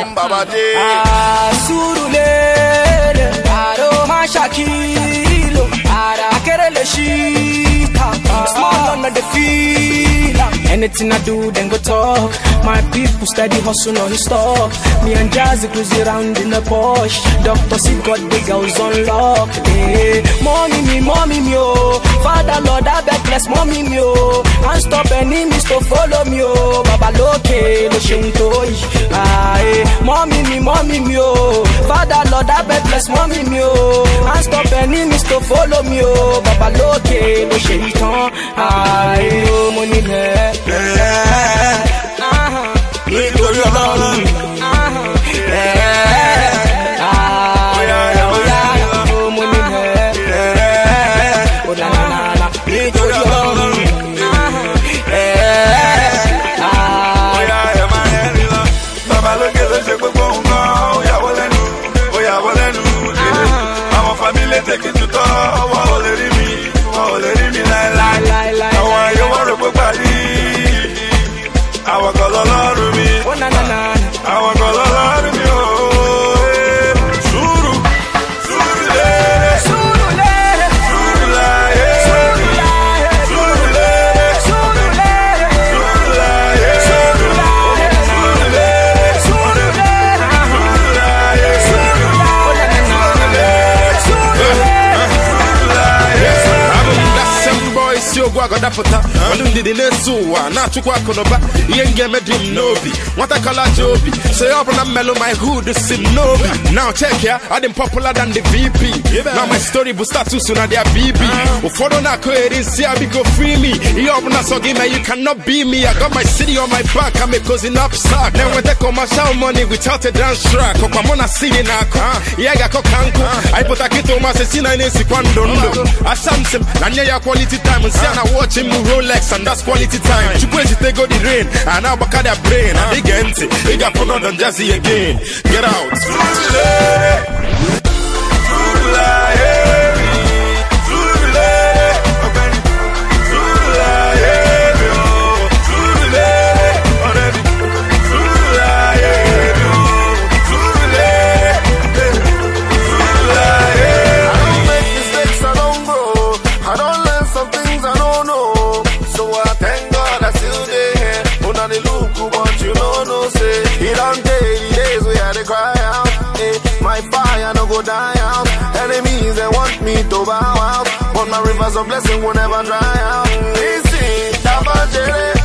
Babade. Surulere, Aroma Shakilo, Akerele Shita, small under the feel. Anything I do, then go talk. My people steady hustle on stop. Me and Jazzy cruise around in the Porsche. Dr. C got the girls on lock. Hey, mommy me, oh. Father Lord, I beg bless mommy me, oh. And stop enemies to follow me, oh. Baba Loke, the Shinto. Hey, mommy me, oh. Father Lord, I beg bless mommy me, oh. And stop enemies to follow me, oh. Baba Loke, the Shinto. Hey, oh, money there. Nítorí Ọlọ́run. Mo ní nítorí Ọlọ́run. Bàbá lókè ló ṣe gbogbo nǹkan, ó yàwó lẹ́nu. Àwọn fámílì tèkì tutọ́, wọ́n ò lè rí mi láéláé. Àwọn ayé wọ́n rò pé parí. Àwọn kan lọ́lọ́run mi. Àwọn kan lọ́lọ́run mi o. Sùúrù lérè. Sùúrù láyé. Sùúrù láyé. Sùúrù láyé. Sùúrù lérè. Sùúrù lérè. Sùúrù láyé. Sùúrù láyé. Sùúrù lérè. Sùúrù lérè. Sùúrù láyé. Sùúrù láyé. Some boys yo go goda pota. Walundi di nesuwa na chukwa konoba. Yenge medrim nobi. What I call a jobi. Say up on a mellow my hood sim nobi. Now check here, I dem popular than the VP. Now my story bu start too soon at their BB. Ufodo na ko edin see I be go free me. You up na so give me you cannot be me. I got my city on my back, I'm a cousin upsack. Then when they commercial money without a dance track. Kokwamona singing na ko. Yeah ga ko kanko. I put a kito ma se sina in sikwandondo. Asamsim nanya ya quality time and see I watch him Rolex and that's quality time. Chukwe they go the rain and now back their brain and they get it. They got put on Jazzy again. Get out. Die out. Enemies they want me to bow out, but my rivers of blessing will never dry out. Easy,